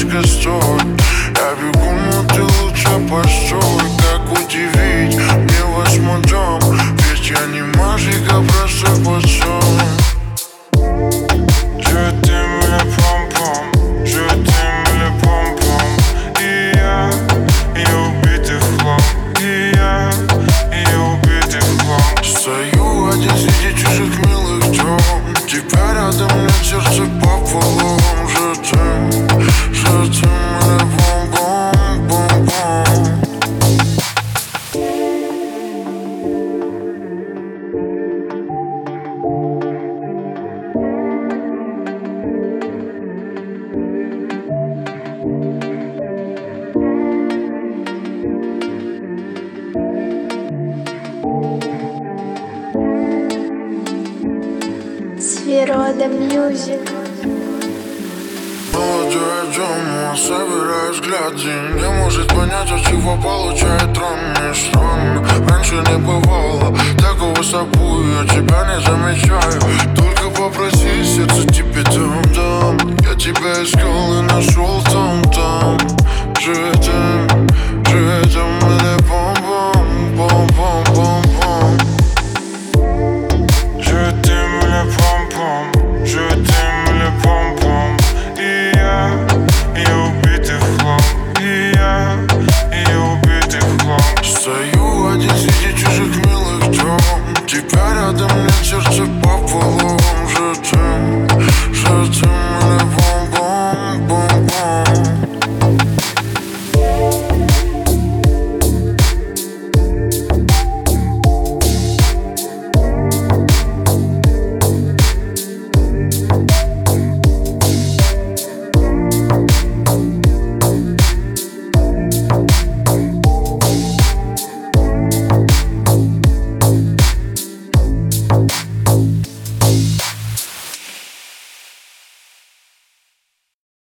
девочка, стой. Я бегу, но ты лучше постой. Как удивить мне ваш мадам, ведь я не мажик, а просто пацан. Je t'aime le pom-pom, je t'aime le pom-pom. И убитый хлам, и убитый хлам. Стою один среди чужих милых дём. Тебя рядом, нет сердце пополам. Je t'aime le pом-пом, пом-пом. Свирода Мьюзик. Молодой дома, собираю взгляды. Не может понять, от чего получает трон. Странно, раньше не бывало такого с собой, я тебя не замечаю. Только попроси, сердце тебе дам.